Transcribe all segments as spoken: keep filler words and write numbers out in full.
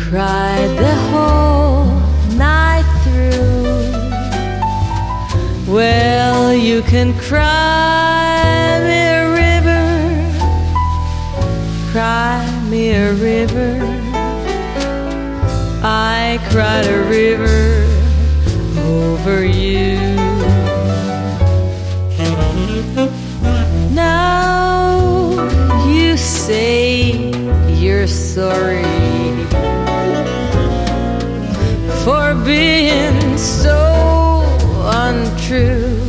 cried the whole night through. Well, you can cry me a river, cry me a river. I cried a river over you. Now you say you're sorry for being so untrue.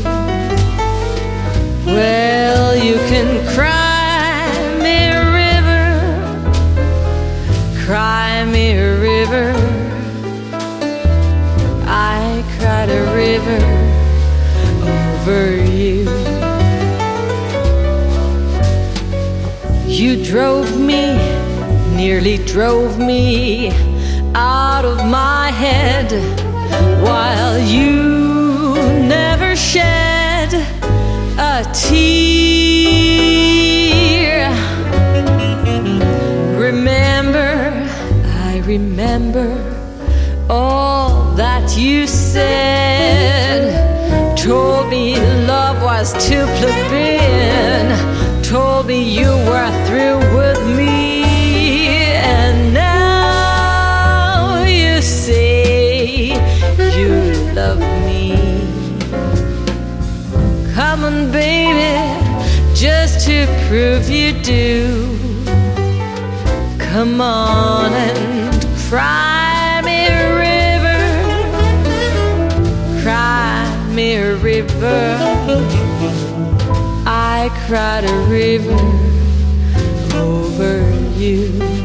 Well, you can cry me a river, cry me a river. I cried a river over you. You drove me, nearly drove me out of my head, while you never shed a tear. Remember, I remember all that you said. Told me love was too plebeian, told me you were through with me. And now you say you love me. Come on, baby, just to prove you do. Come on and cry me a river, cry me a river. I cried a river over you.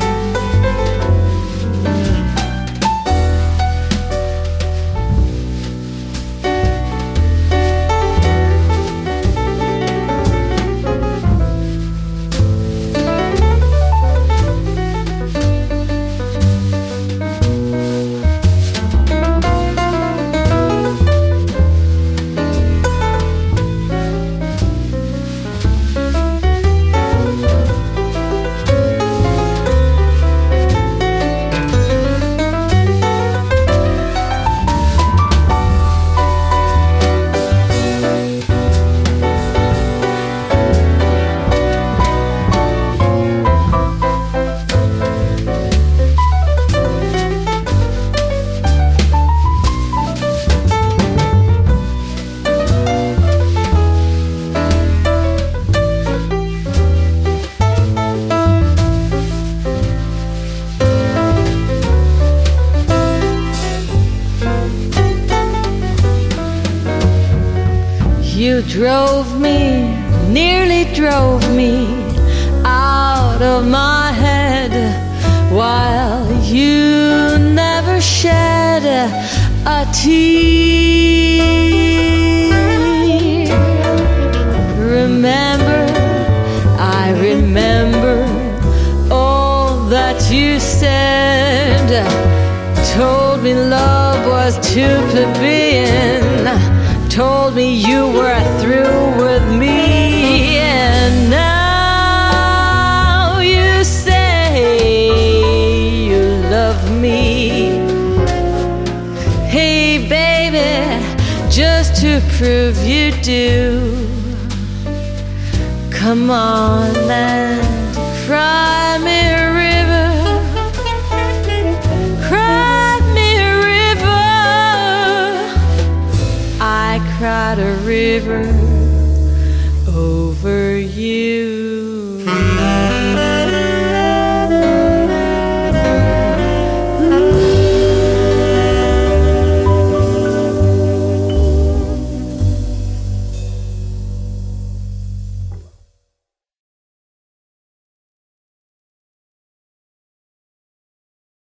You drove me, nearly drove me out of my head, while you never shed a tear. Remember, I remember all that you said. Told me love was too plebeian, told me you were through with me. And now you say you love me. Hey baby, just to prove you do, come on and cry me a river, cry me a river. I cried a river over you.